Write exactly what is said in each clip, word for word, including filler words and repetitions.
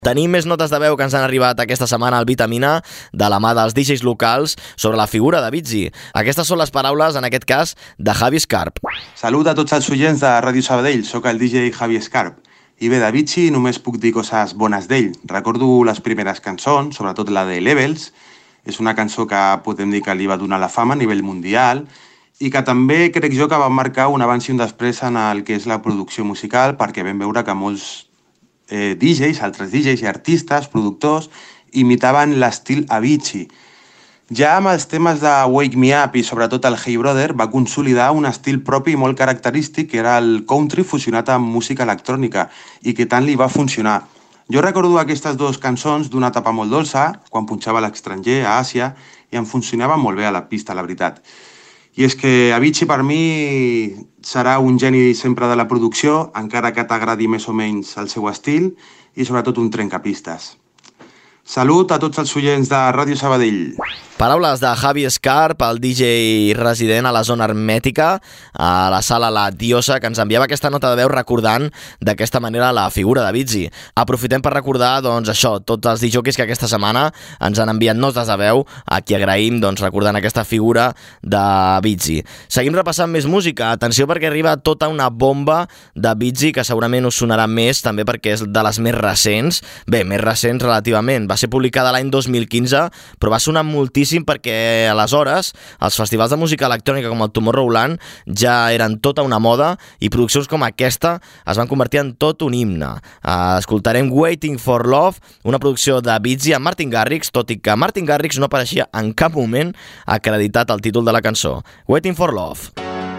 Tenim més notes de veu que ens han arribat aquesta setmana al Vitamina de la mà dels D Js locals sobre la figura de Bizzy. Aquestes són les paraules, en aquest cas, de Javi Escarp. Salut a tots els oients de Ràdio Sabadell, sóc el D J Javi Escarp. I bé, de Bizzy només puc dir coses bones d'ell. Recordo les primeres cançons, sobretot la de Levels. És una cançó que podem dir que li va donar la fama a nivell mundial i que també crec jo que va marcar un abans i un després en el que és la producció musical, perquè vam veure que molts eh, D Js, altres D Js i artistes, productors, imitaven l'estil Avicii. Ja amb els temes de Wake Me Up i sobretot el Hey Brother va consolidar un estil propi molt característic que era el country fusionat amb música electrònica i que tant li va funcionar. Jo recordo aquestes dues cançons d'una etapa molt dolça, quan punxava a l'estranger, a Àsia, i em funcionava molt bé a la pista, la veritat. I és que Avicii per mi serà un geni sempre de la producció, encara que t'agradi més o menys el seu estil, i sobretot un trencapistes. Salut a tots els oients de Ràdio Sabadell. Paraules de Javi Escarp, el D J resident a la zona hermètica, a la sala La Diosa, que ens enviava aquesta nota de veu recordant d'aquesta manera la figura de Bizzy. Aprofitem per recordar, doncs, això, tots els D Js que aquesta setmana ens han enviat notes de veu, a qui agraïm, doncs, recordant aquesta figura de Bizzy. Seguim repassant més música. Atenció, perquè arriba tota una bomba de Bizzy, que segurament us sonarà més, també perquè és de les més recents. Bé, més recents relativament. Va ser publicada l'any dos mil quinze, però va sonar moltíssim perquè aleshores els festivals de música electrònica com el Tomorrowland ja eren tota una moda i produccions com aquesta es van convertir en tot un himne. Uh, escoltarem Waiting for Love, una producció de Bizzy amb Martin Garrix, tot i que Martin Garrix no apareixia en cap moment acreditat al títol de la cançó. Waiting for Love.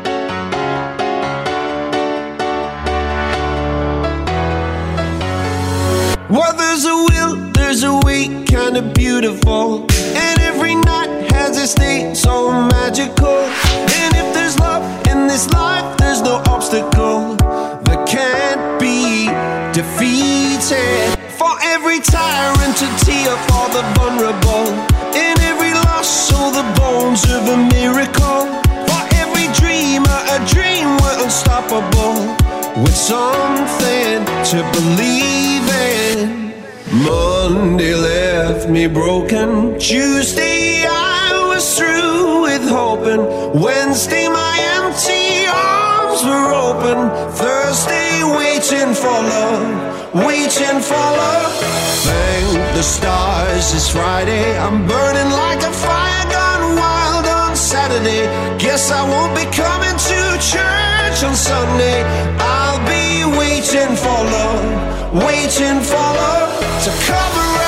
Well, there's a will, there's a way, kind of beautiful. And every night has its day, so magical. And if there's love in this life, there's no obstacle that can't be defeated. For every tyrant to tear for the vulnerable. In every loss, so the bones of a miracle. For every dreamer, a dream we're unstoppable. With something to believe in. Monday left me broken. Tuesday I was through with hoping. Wednesday my empty arms were open. Thursday waiting for love, waiting for love. Thank the stars it's Friday. I'm burning like a fire gone wild on Saturday. Guess I won't be coming to church on Sunday. I'll be waiting for love, waiting for love to come around.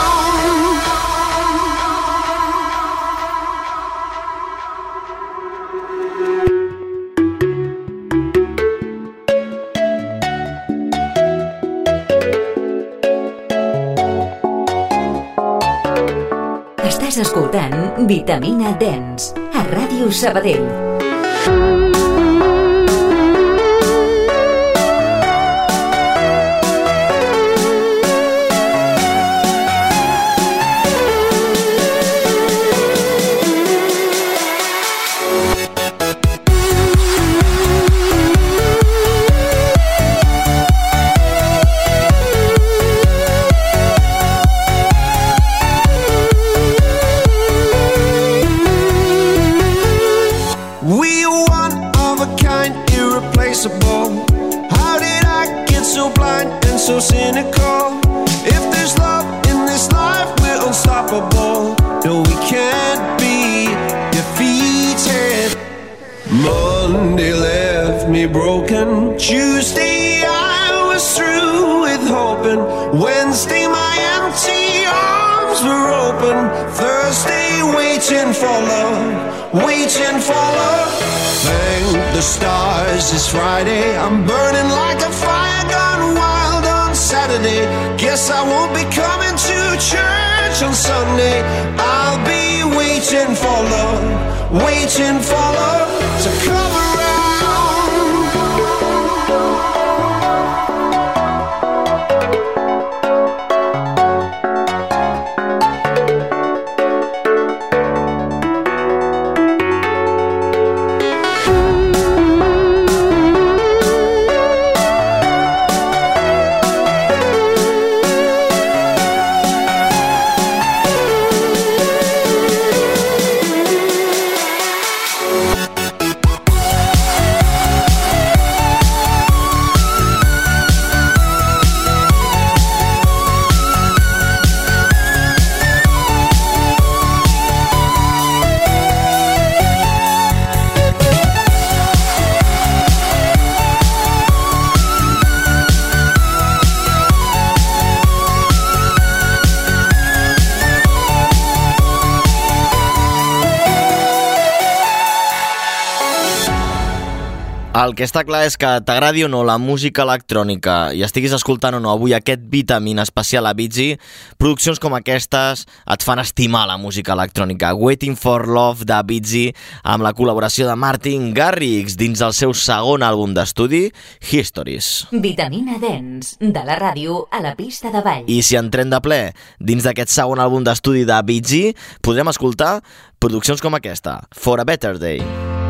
Estàs escoltant Vitamina Dance a Ràdio Sabadell. How did I get so blind and so cynical? If there's love in this life, we're unstoppable. No, we can't be defeated. Monday left me broken. Tuesday I was through with hoping. Wednesday my empty arms were open. Thursday waiting for love, waiting for love. Thank the stars it's Friday. I'm burning like a fire gone wild on Saturday. Guess I won't be coming to church on Sunday. I'll be waiting for love, waiting for love to come around. El que està clar és que t'agradi o no la música electrònica i estiguis escoltant o no avui aquest Vitamin especial a Avicii, produccions com aquestes et fan estimar la música electrònica. Waiting for Love d'Avicii amb la col·laboració de Martin Garrix dins el seu segon àlbum d'estudi, Histories. Vitamina Dance, de la ràdio a la pista de ball. I si entrem de ple dins d'aquest segon àlbum d'estudi d'Avicii, podrem escoltar produccions com aquesta, For a Better Day.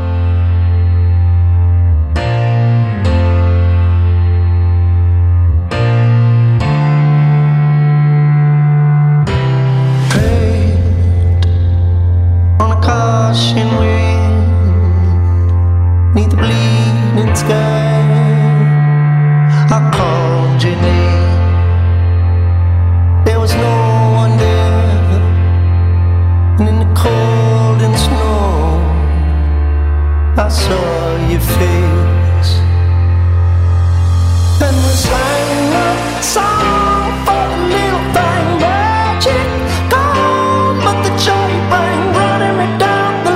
Caution wind, neath the bleeding sky, I called your name. There was no one there, and in the cold and snow, I saw your face. And we sang a song for the little thing, magic gone, but the joy rang running me down.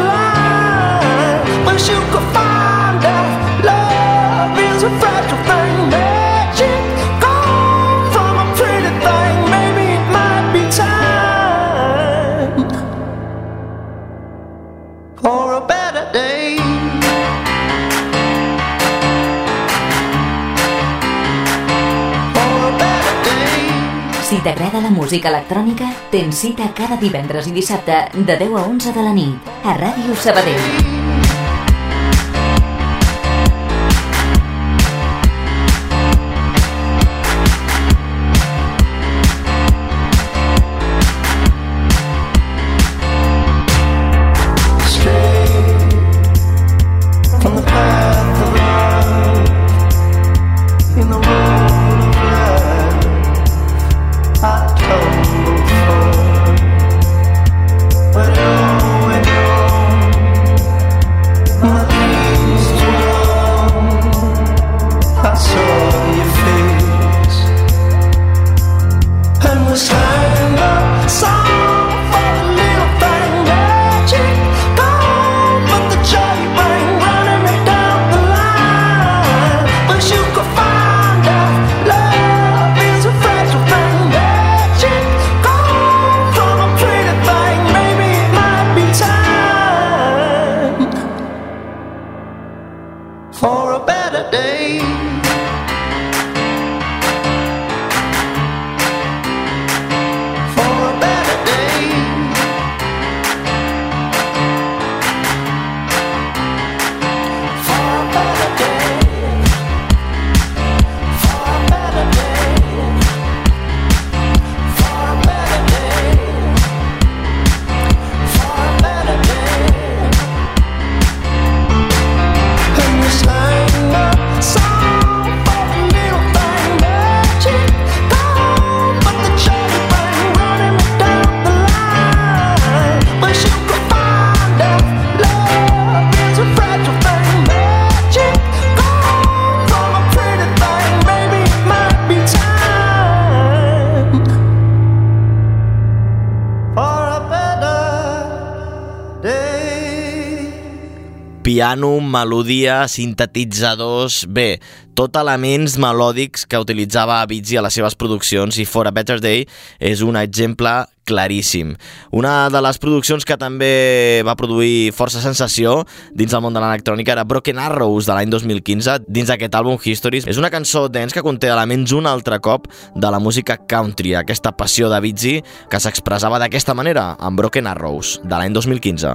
Wish you could find out love is a fragile thing, magic gone from a pretty thing. Maybe it might be time for a better day. For a better day. Si t'agrada la música electrònica, tens cita cada divendres i dissabte de deu a onze de la nit a Ràdio Sabadell. Piano, melodia, sintetitzadors... Bé, tot elements melòdics que utilitzava Avicii a les seves produccions, i For a Better Day és un exemple claríssim. Una de les produccions que també va produir força sensació dins el món de l'electrònica era Broken Arrows, de l'any dos mil quinze, dins d'aquest àlbum Histories. És una cançó dance que conté elements un altre cop de la música country, aquesta passió d'Avicii que s'expressava d'aquesta manera amb Broken Arrows, de l'any dos mil quinze.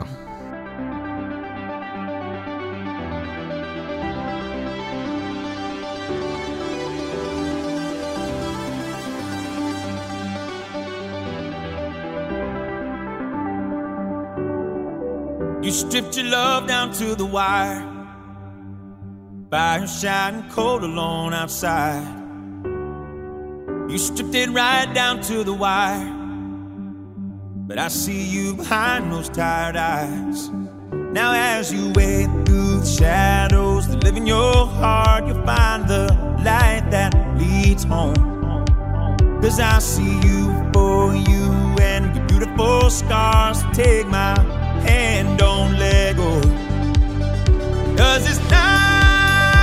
You stripped your love down to the wire, fire shining cold alone outside. You stripped it right down to the wire, but I see you behind those tired eyes. Now as you wade through the shadows that live in your heart, you'll find the light that leads home. 'Cause I see you for you and your beautiful scars. Take my hand, don't let go, 'cause it's not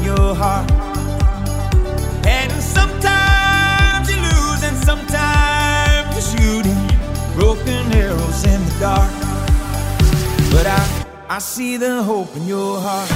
your heart. And sometimes you lose and sometimes you're shooting broken arrows in the dark. But I, I see the hope in your heart.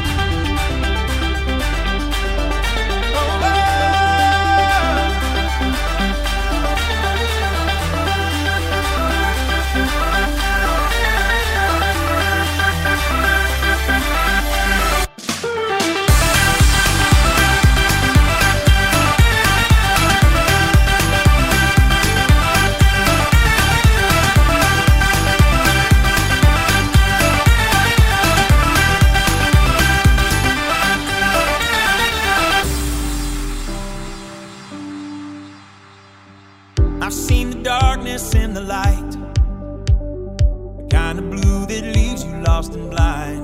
I've seen the darkness in the light, the kind of blue that leaves you lost and blind.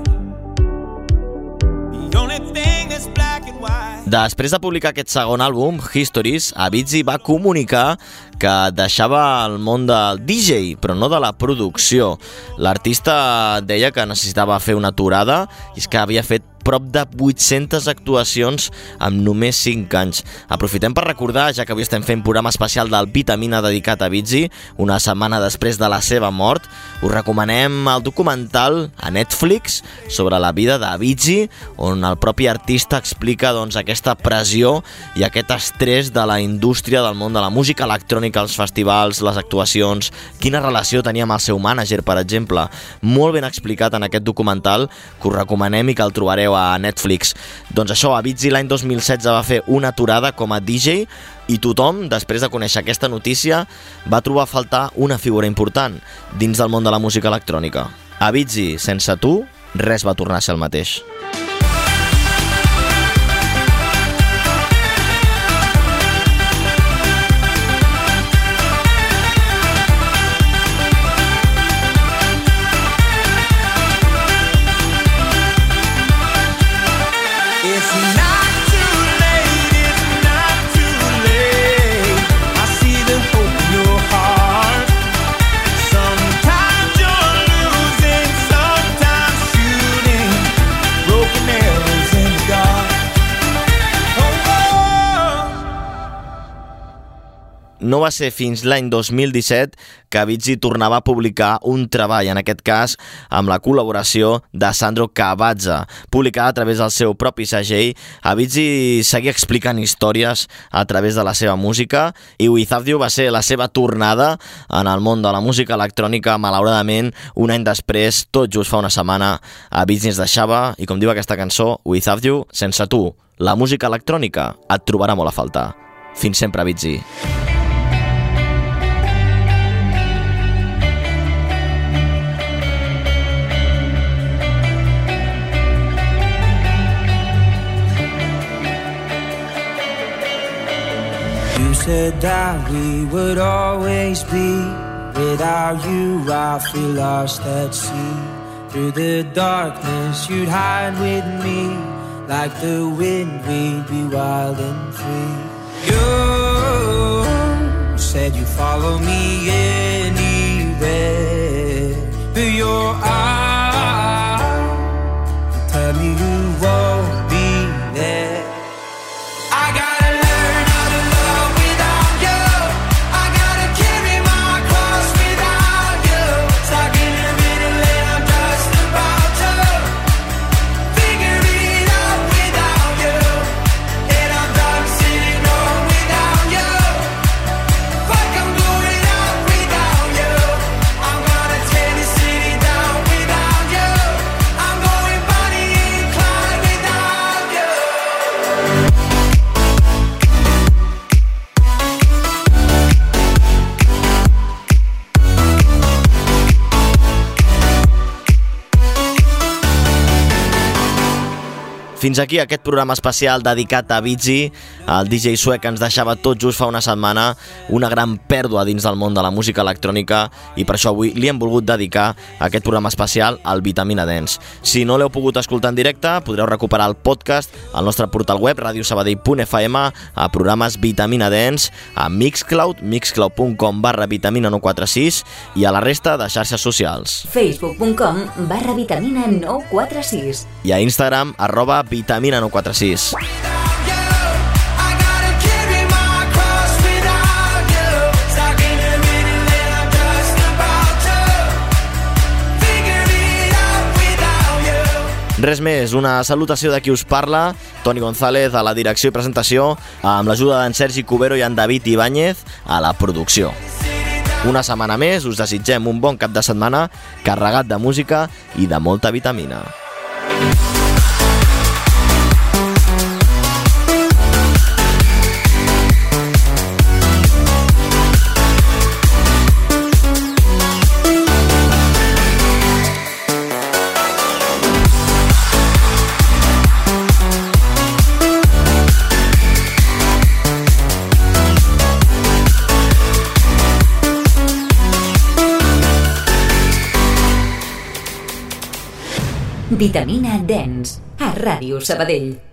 The only thing that's black and white. Després de publicar aquest segon àlbum, Histories, Avicii va comunicar que deixava el món del D J, però no de la producció. L'artista deia que necessitava fer una aturada i és que havia fet prop de vuit-centes actuacions en només cinc anys. Aprofitem per recordar, ja que avui estem fent programa especial del Vitamina dedicat a Avicii, una setmana després de la seva mort, us recomanem el documental a Netflix sobre la vida d'Avicii, on el propi artista explica doncs, aquesta pressió i aquest estrès de la indústria del món de la música electrònica, els festivals, les actuacions, quina relació tenia amb el seu mànager, per exemple. Molt ben explicat en aquest documental, que us recomanem i que el trobareu a Netflix. Doncs això, Avicii l'any dos mil setze va fer una aturada com a D J i tothom, després de conèixer aquesta notícia, va trobar a faltar una figura important dins del món de la música electrònica. Avicii, sense tu, res va tornar a ser el mateix. No va ser fins l'any dos mil disset que Avicii tornava a publicar un treball, en aquest cas amb la col·laboració de Sandro Cavazza, publicada a través del seu propi segell. Avicii seguia explicant històries a través de la seva música i Without You va ser la seva tornada en el món de la música electrònica. Malauradament, un any després, tot just fa una setmana, Avicii ens deixava i, com diu aquesta cançó, Without You, sense tu, la música electrònica et trobarà molt a faltar. Fins sempre, Avicii. You said that we would always be. Without you, I feel lost at sea. Through the darkness, you'd hide with me. Like the wind, we'd be wild and free. You said you'd follow me anywhere. But your eyes tell me you won't be there. I got Fins aquí aquest programa especial dedicat a Avicii, el D J suec que ens deixava tot just fa una setmana, una gran pèrdua dins del món de la música electrònica, i per això avui li hem volgut dedicar aquest programa especial al Vitamina Dance. Si no l'heu pogut escoltar en directe, podreu recuperar el podcast al nostre portal web radio sabadell punt f m, a programes Vitamina Dance, a Mixcloud, mixcloud punt com barra vitamina nou quatre sis i a la resta de xarxes socials. facebook punt com barra vitamina nou quatre sis I a Instagram, arroba Vitamina nou quatre sis. Res més, una salutació de qui us parla, Toni González a la direcció i presentació, amb l'ajuda d'en Sergi Cubero i en David Ibáñez a la producció. Una setmana més, us desitgem un bon cap de setmana carregat de música i de molta vitamina. Vitamina Dance, a Ràdio Sabadell.